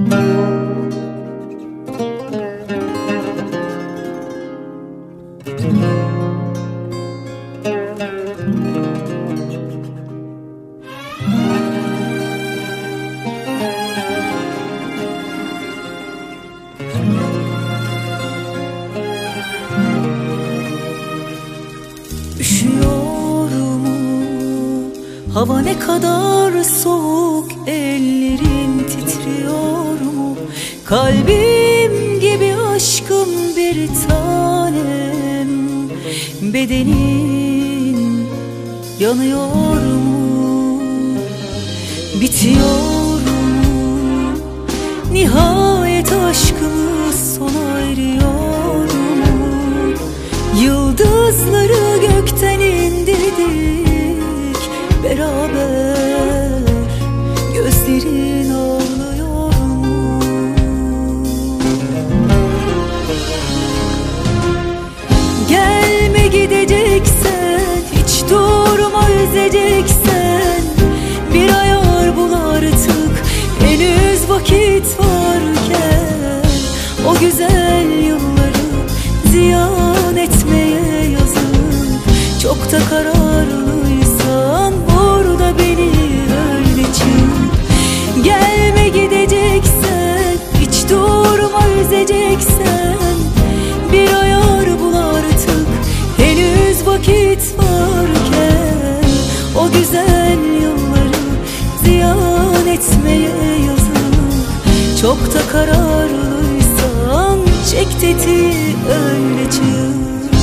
Üşüyorum, hava ne kadar soğuk, ellerin titriyor mu? Kalbim gibi aşkım bir tanem, bedenin yanıyor mu? Bitiyor mu? Nihayet aşkımız sona eriyor mu? Yıldızları gökten indirdik beraber, gözlerin ağlıyor mu? Gelme gideceksen, hiç durma üzeceksen, bir ayar bul artık, henüz vakit varken. O güzel yılları ziyan etmeye yazık, çok da kararlıysan burada beni öyle çık. Gelme gideceksen, hiç durma üzeceksen, bir ayar bul artık, henüz vakit varken. O güzel yılları ziyan etmeye yazık, çok da kararlıysan çek tetiği öyle çık.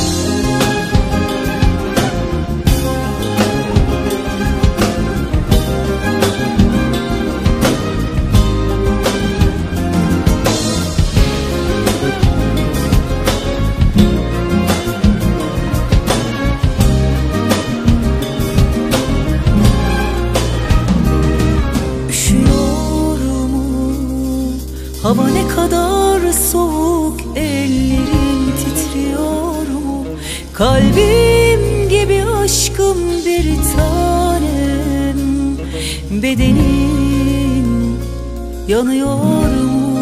Hava ne kadar soğuk, ellerin titriyor mu? Kalbim gibi aşkım bir tanem, bedenin yanıyor mu?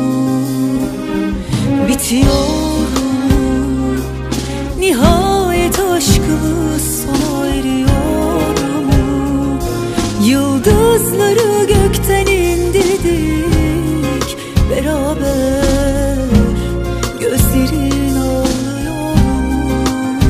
Bitiyor mu? Nihayet aşkımız sona eriyor mu? Yıldızları gökten indirdik beraber, gözlerin ağlıyor mu?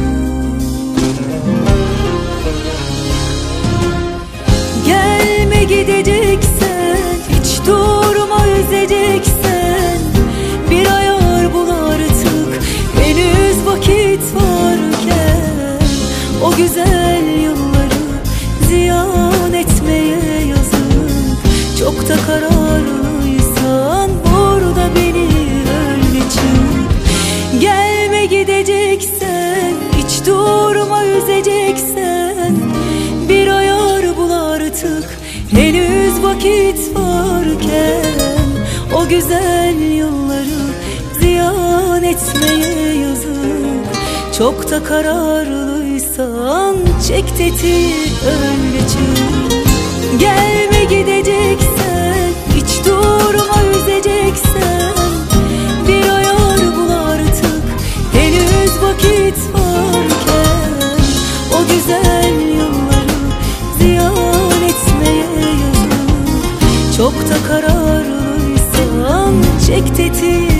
Gelme gideceksen, hiç durma üzeceksen, bir ayar bul artık, henüz vakit varken. O güzel yılları ziyan etmeye yazık, çok da kararlıysan burada beni öyle çık. Gelme gideceksen, hiç durma üzeceksen, bir ayar bul artık, henüz vakit varken. O güzel yılları ziyan etmeye yazık, çok da kararlıysan çek tetiği öyle çık. Gelme gideceksen, hiç durma üzeceksen, bir ayar bul artık, henüz vakit varken. O güzel yılları ziyan etmeye yazık, çok da kararlıysan çek tetiği